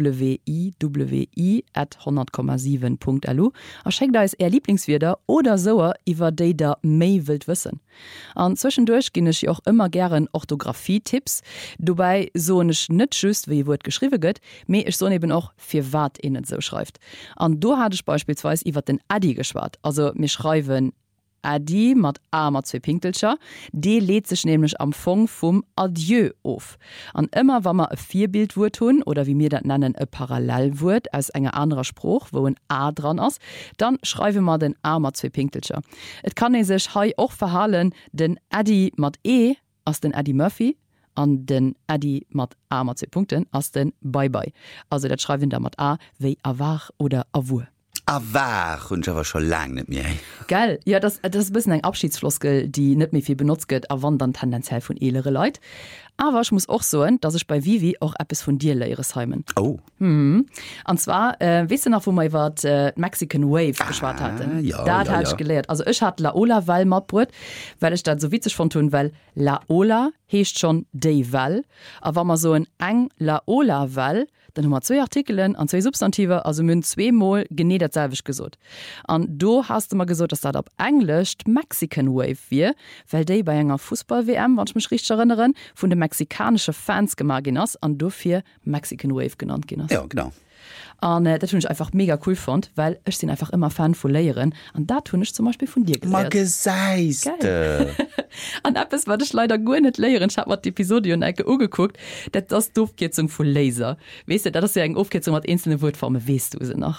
wiwi@100,7.lu. Und check da ist eher Lieblingswörter oder so, über die da mehr wild wissen. Und zwischendurch gehen ich auch immer gern Orthographie-Tipps. Dabei so nicht just, wie Wort geschrieben wird, mehr ich so eben auch für wat innen so schreibt. Und du hatte ich beispielsweise über den Adi geschwart. Also wir schreiben Adi mit A mit 2 Pinkelchen. Die lädt sich nämlich am Fong vom Adieu auf. Und immer wenn wir ein Vierbildwort tun, oder wie wir das nennen, ein Parallelwort aus einem anderen Spruch, wo ein A dran ist, dann schreiben wir den A mit 2 Pinkelchen. Es kann sich auch verhalten, den Adi mit E aus den Eddie Murphy, an den Adi mat A mat 2 Punkten as den Bye-bye. Also dat schreiben da mat A wéi avar oder avur. Avar und aber schon lang nicht mehr. Geil, ja, das ist ein bisschen ein Abschiedsfloskel, die nicht mehr viel benutzt wird, aber dann tendenziell von älteren Leuten. Aber ich muss auch sagen, dass ich bei Vivi auch etwas von dir lehre, Simon. Oh. Und zwar, weißt du noch, wo wir über Mexican Wave geschwart hatten? Ja, das habe ich gelehrt. Also ich hatte La Ola Val mitgebracht, weil ich das so witzig fand, weil La Ola heißt schon die Val. Aber wenn man so ein eng La Ola Val, dann haben wir 2 Artikeln und 2 Substantive, also wir haben 2-mal genau dasselbe gesagt. Und du hast immer gesagt, dass das auf Englisch Mexican Wave wird, weil die bei einer Fußball-WM, wenn ich mich richtig erinnere, von den mexikanischen Fans gemacht hast und dafür Mexican Wave genannt hast. Ja, genau. Und das finde ich einfach mega cool fand, weil ich bin einfach immer Fan von Lehrern und da tue ich zum Beispiel von dir gelernt. Mal geseiste. Und etwas, was ich leider gut nicht lehren, ich habe mir die Episode und angeguckt, das ist die Aufkürzung von Laser. Weißt du, das ist ja eine Aufkürzung mit einzelnen Wortformen, weißt du sie noch?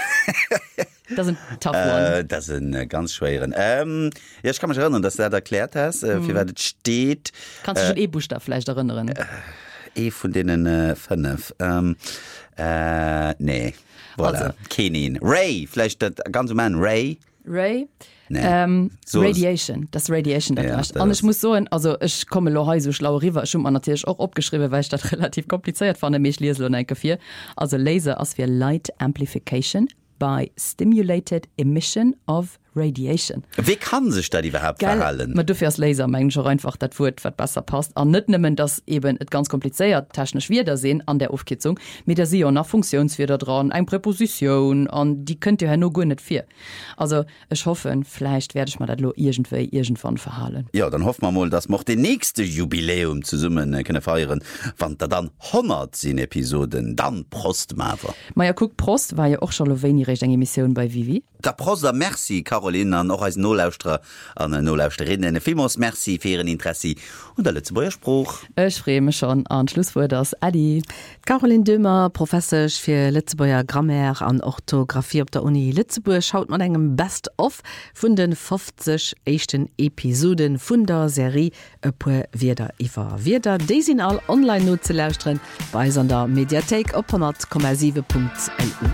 Das sind tough one. Das sind ganz schweren. Ja, ich kann mich erinnern, dass du das erklärt hast, für was das steht. Kannst du schon E-Buchstaben vielleicht erinnern? Von denen 5. Nee. Voilà. Also. Kenin. Ray, vielleicht das ganze Mann Ray. Ray So Radiation das Radiation Ja, das ich muss so also ich komme lo so schlau river schon man natürlich auch abgeschrieben weil ich das relativ kompliziert fand mich lese und 4 also Laser als wir Light Amplification by Stimulated Emission of Radiation. Wie kann sich da überhaupt verhalten? Man dürfen als Laser schon einfach das Wort was besser passt an nicht nehmen das eben ganz kompliziert technisch wieder sehen an der Aufkitzung mit der sie nach Funktionsweder dran ein Präposition an die könnt ihr ja nur gut nicht viel also ich hoffe vielleicht werde ich mal das irgendwann verhalen. Ja dann hoffen wir mal das macht den nächste Jubiläum zu summen können feiern fand da dann 100 sind Episoden dann Prost Maver. Maja guck Prost war ja auch schon wenig recht eine Emission bei Vivi. Da Prost merci Caroline an noch als Nolauster an Nolauterinnen vielmals merci für Ihren Interesse und der letzte Beier Spruch. Ich freue mich schon an Schlusswort das Adi. Caroline Dömer, Professor für Lützeburger Grammaire an Orthographie auf der Uni Lützeburg schaut man engem Best-of von den 50 ersten Episoden von der Serie «Öppe wieder Iva wieder». Die sind all online nur zu lauschen bei der Mediathek auf 100,7.lu.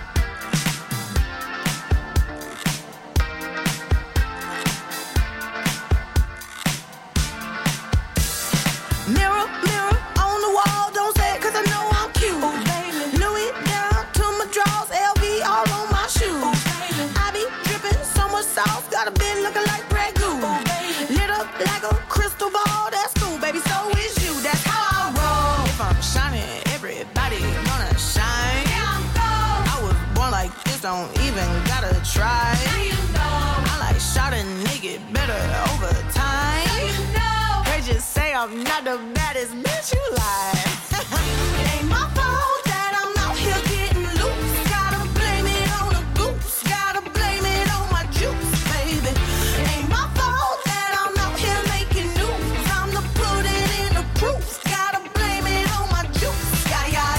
Got a bin looking like Grey Goo. Lit up like a crystal ball. That's cool, baby. So is you. That's how I roll. If I'm shining, everybody gonna shine. Yeah, I'm gold. I was born like this. Don't even gotta try. Now you know. I like shot a nigga better over time. Now you know. They just say I'm not the baddest bitch you like. It ain't my fault that I'm out here getting loose. Gotta blame it on the goose. Gotta blame it on my juice. Ain't my fault that I'm out here making news. I'm the put it in the proof. Gotta blame it on my juice. Yeah, yeah,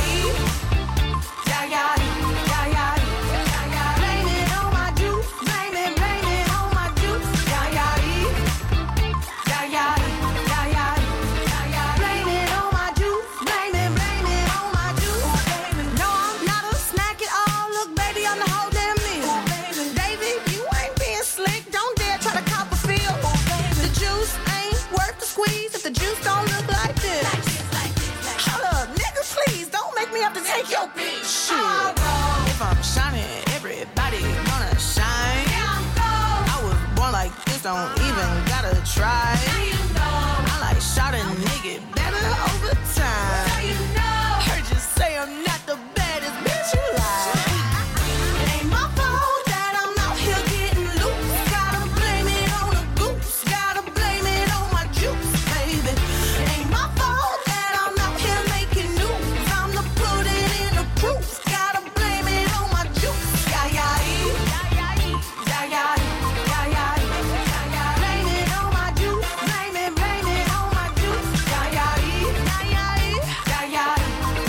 yeah, yeah, yeah, yeah, yeah. Blame it on my juice. Blame it on my juice. Yeah, yeah, yeah, yeah, yeah, yeah, yeah. Blame it on my juice. Blame it on my juice. No, I'm not a snack at all. Look, baby, I'm the whole damn meal. David, you ain't being slick. Don't dare try to cop a feel. The juice ain't worth the squeeze if the juice don't look like this. Hold up, nigga, please don't make me have to take your bitch. If I'm shining, everybody gonna shine. I was born like this, don't even gotta try. I like shot a nigga better over time. Heard you say I'm not the baddest bitch you like. It ain't my fault that I'm out here getting loose. Gotta blame it on the goose. Gotta blame it on my juice, baby. It ain't my fault that I'm out here making news. I'm the put it in the proof. Gotta blame it on my juice. Yeah, yeah, yeah, yeah, yeah, yeah, yeah, yeah. Blame it on my juice. Blame it on my juice. Yeah, yeah, yeah, yeah, yeah, yeah, yeah,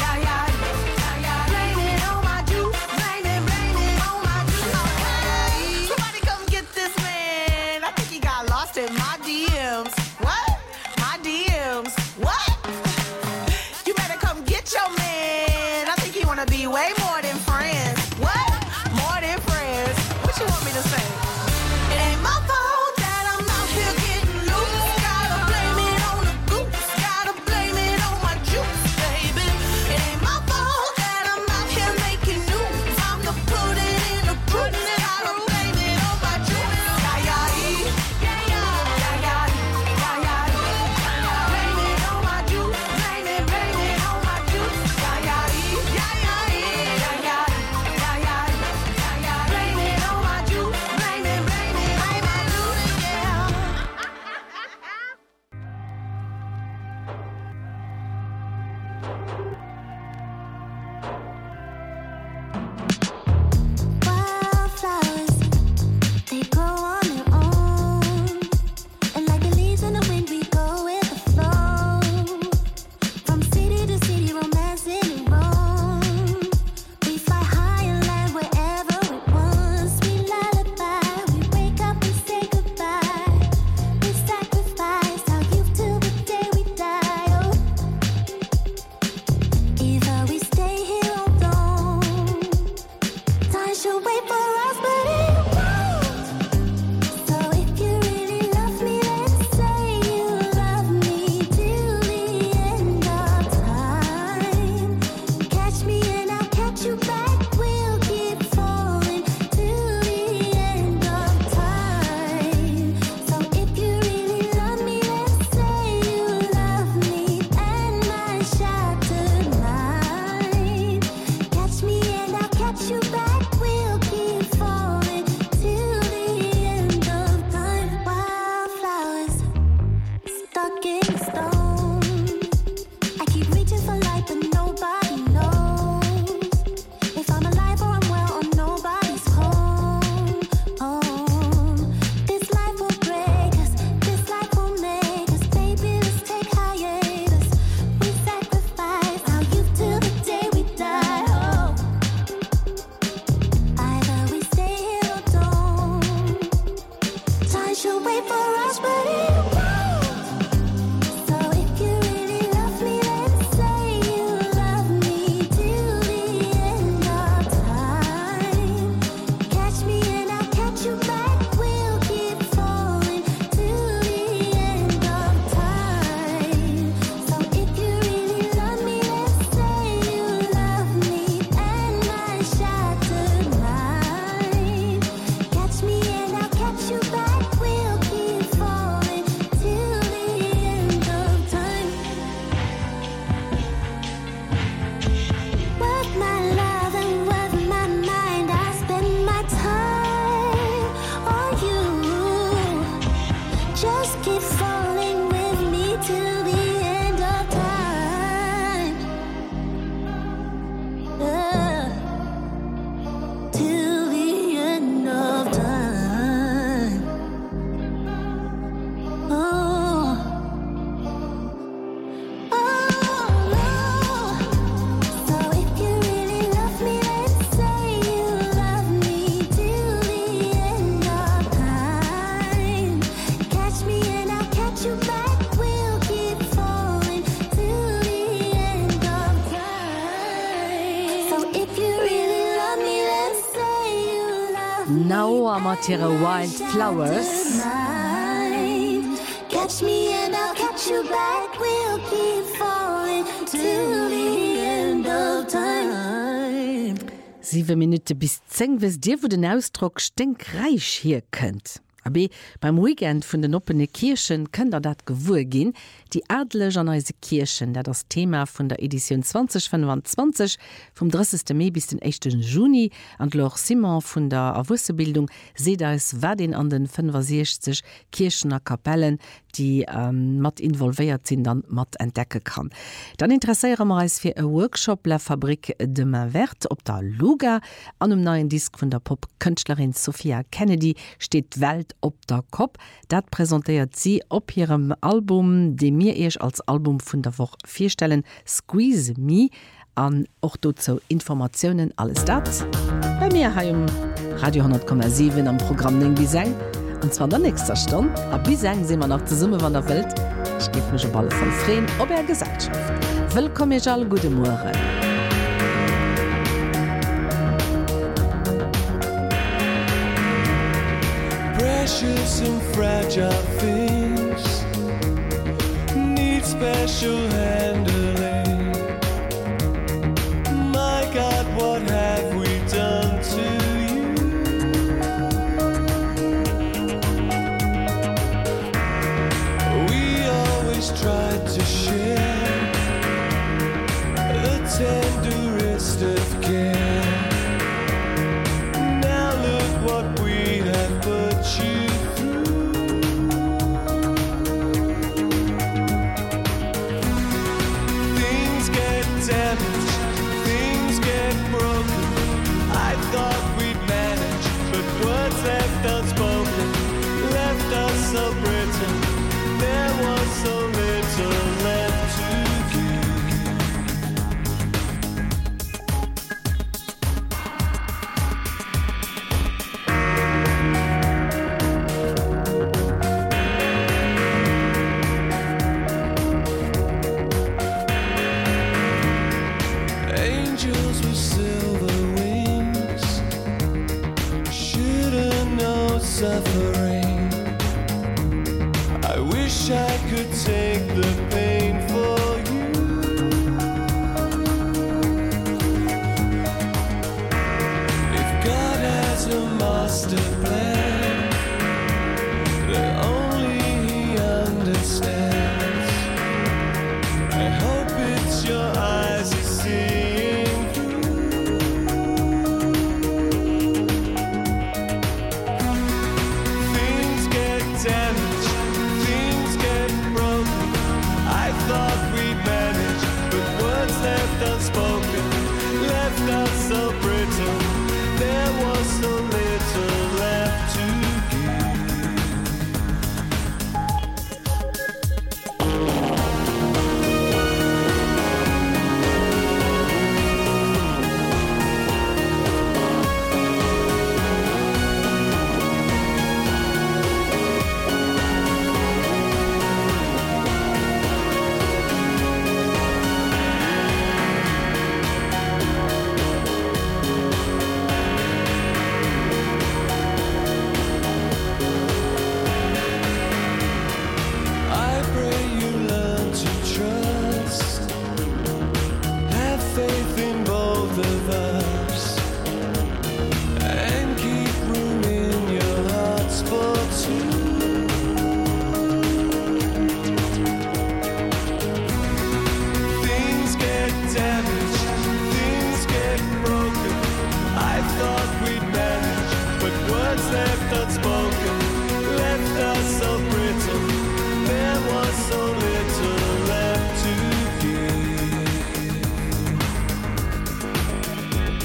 yeah. Blame it on my juice. Blame it on my juice. Okay. Somebody come get this man. I think he got lost in my DMs. What? My DMs. What? You better come get your man. I think he wanna be way more than friends. What? More than friends. What you want me to say? It ain't my fault that I'm out here getting loose. Gotta blame it on the goose. Gotta blame it on my juice, baby. It ain't my fault that I'm out here making news. I'm the put it in the proof. Gotta blame it on my juice. Yeah, yeah, yeah, yeah, yeah, yeah, yeah. Blame it on my juice. Blame it on my juice. Now am materi Wildflowers. Catch me and I'll catch you back. We'll keep falling till the end of time. 7 Minuten bis 10 wisst dir, wo den Ausdruck stinkreich hier könnt. Aber beim Weekend von den offenen Kirchen könnt ihr das gewur gehen. Die adlige an unsere Kirchen, da das Thema von der Edition 2025 vom 30. Mai bis den 1. Juni und Loch Simon von der Awussebildung seht es, wer den an den 65 Kirchener Kapellen, die mit involviert sind, dann mit entdecken kann. Dann interessieren wir uns für einen Workshop La Fabrique de Main Verte ob der Luga. An einem neuen Disc von der Pop-Künstlerin Sophia Kennedy steht Welt op der Kopf. Das präsentiert sie op ihrem Album, dem mir erst als Album von der Woche vorstellen, Squeeze Me. An auch dazu Informationen, alles das. Bei mir hier im Radio 10,7 am Programm Ning bis sein. Und zwar der nächste Stunde. Ab bis sein sind wir noch zur Summe von der Welt. Ich gebe mich auf alle von Freien, ob Gesellschaft. Willkommen, alle gute Morgen. Precious and fragile things need special handling. My God, what have we done to you? We always tried to share the tenderest of care. Now look what we have put you through. Things get damaged, things get broken. I thought we'd manage, but words left unspoken left us so brittle. There was so little left to give. Angels with silver wings shouldn't know suffering. I wish I could take the pain for you. If God has a master plan that only He understands, I hope it's your eyes are seeing through. Things get damaged, things get broken. I thought we'd manage, but words left unspoken left us so brittle. There was so little left to give. I pray you learn to trust, have faith in both of us, and keep room in your hearts for two. Things get damaged, things get broken. I thought we'd manage, but words left unspoken left us so brittle. There was so little left to give.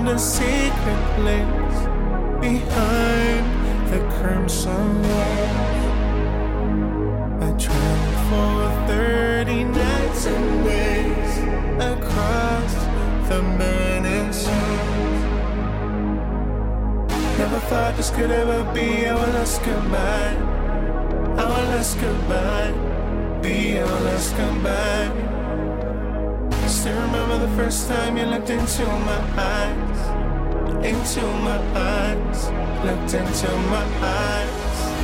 find a secret place behind the crimson walls. I traveled for 30 nights and days across the burning sun. Never thought this could ever be our last goodbye. Our last goodbye. Be our last goodbye. Still remember the first time you looked into my eyes. Into my eyes. Looked into my eyes.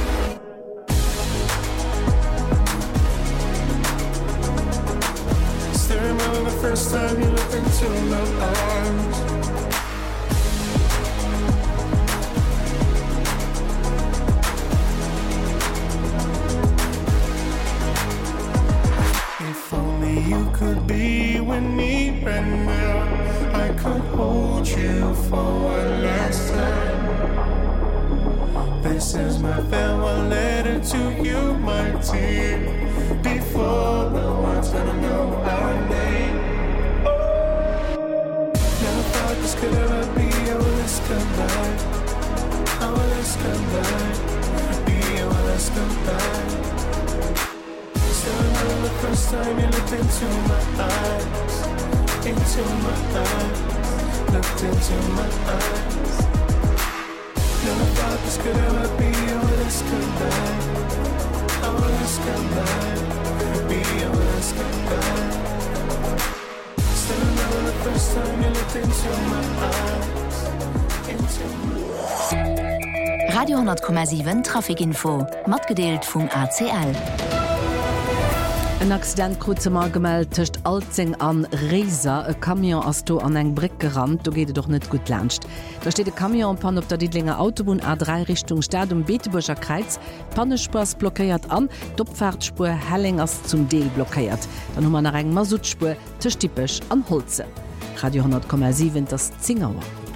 Still remember the first time you looked into my eyes. If only you could be with me right now, I could hold you for one last time. This is my farewell letter to you, my dear. Before the one's gonna know our name. Never thought this could ever be our last goodbye. Our last goodbye. Be our last goodbye. Still remember the first time you looked into my eyes. Into my eyes. Looked into my eyes. Never thought this could ever be our last goodbye. Our last goodbye. Be our last goodbye. Still remember the first time you looked into my eyes. Into my Radio 10,7 Trafikinfo mat gedeelt vum ACL. Ein Accident kruzemar gemeldt töcht Alzing an Reser, e Kamion ass du an eng Brick gerannt, du geht doch net gut lcht. Da steht de Kamion pan op der Diedlinger Autobahn A3 Richtung Stadt Beeteburger Kreiz, Pannespurs blockéiert an, Doppfahrtspur Hellingers zum Deel blockéiert. Dann hummer nach eng Masutspur tischtypisch an Holze. Radio 10,7 das Zingauer.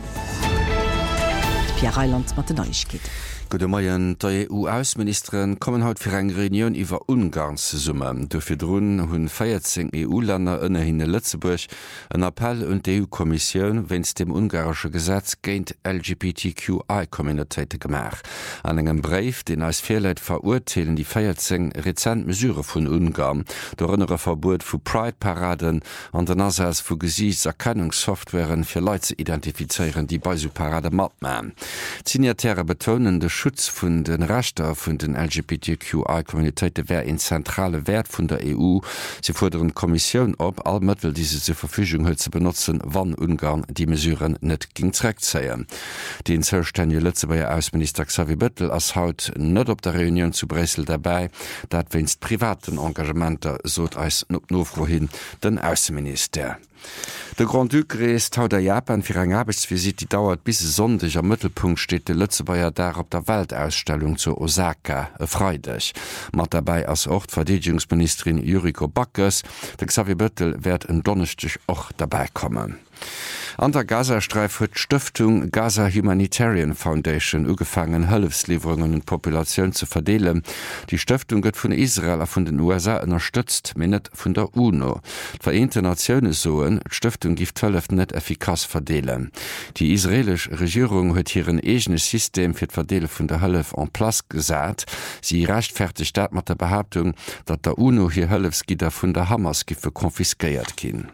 Pierre Reiland mat Neuigkeit. Gute Morgen, die EU-Außenministerin kommen heute für eine Reunion über Ungarn zu summen. Dafür drohen hun 14 EU-Länder innerhalb Lützeburg einen Appell und die EU-Kommission, wenn es dem ungarischen Gesetz gegen LGBTQI-Community gemacht. An einem Brief, den als Fehlleid verurteilen die 14 rezent Mesure von Ungarn, darunter ein Verbot von Pride-Paraden und andererseits von Gesichtserkennungssoftwaren für Leute zu identifizieren, die bei so Paraden mitmachen. Signatäre betonen, der Schutz von den Rechten von den LGBTQI-Communitäten wäre ein zentraler Wert von der EU. Sie fordern die Kommission ab, alle Mittel, die sie zur Verfügung zu benutzen, wann Ungarn die Mesuren nicht zurückziehen. Die selbstständige Lützeburger Außenminister Xavier Bettel ist heute nicht auf der Reunion zu Brüssel dabei, das wenigstens privaten Engagementen so als Nofrohin den Außenminister. Der Grand Duc reist haut der Japan fir eng Arbeitsvisit, die dauert bis Sonntag am Mittelpunkt steht de Lützebauer da op der Weltausstellung zu Osaka Freitag. Mat dabei als Verteidigungsministerin Yuriko Backes, der Xavier Bettel werd en Donnerstag och dabei kommen. An der Gazastreif huet Stiftung Gaza Humanitarian Foundation ugefangen Hëlfslieferungen und Populationun zu verdeelen. Die Stiftung gëtt vun Israel a vun den USA unterstützt, mir net vun der UNO. Vereinte Nationen soen, Stiftung gift Hëlf net effikaz verdeelen. Die israelisch Regierung huet hier een eigenes System fir d' Verdele vun der Hëlf en Plas gesat. Sie rechtfertigt dat mat der Behauptung, dat der UNO hier Hëlfsgider vun der Hamasgiffe konfiskeiert kin.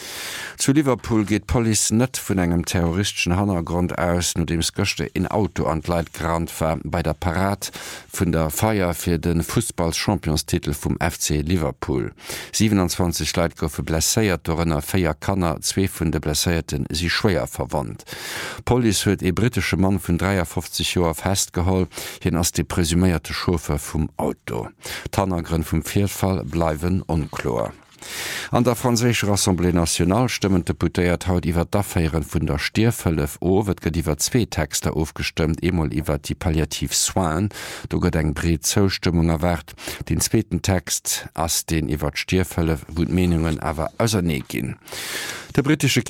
Zu Liverpool geht Police net vun engem terroristischen Hintergrund aus, no dems Göchte in Auto an Leiit gerant war bei der Parat vun der Feier fir den Fußball-Championstitel vum FC Liverpool. 27 Leiit goufe blesséiert dorënner 4 Kanner, 2 vun de Blesséierten si schwéier verwandt. Police huet e britische Mann vun 53 Joer festgeholl, hin ass de presümierte Schofer vum Auto. Tannergrinn vum Vierfall bleiwen unklar. An der Franzésche Assemblée Nationale stimmen deputéiert haut iwwer d'Affairen vun der Stierfëllef o, wet gët iwwer 2 Texte aufgestimmt, emol iwwer die Palliativ Soin, do gët eng Breet Zostimmung erwert. Den zweeten Text ass den iwwer d'Stierfëllef wut Menungen awer ausernee ginn. Der britische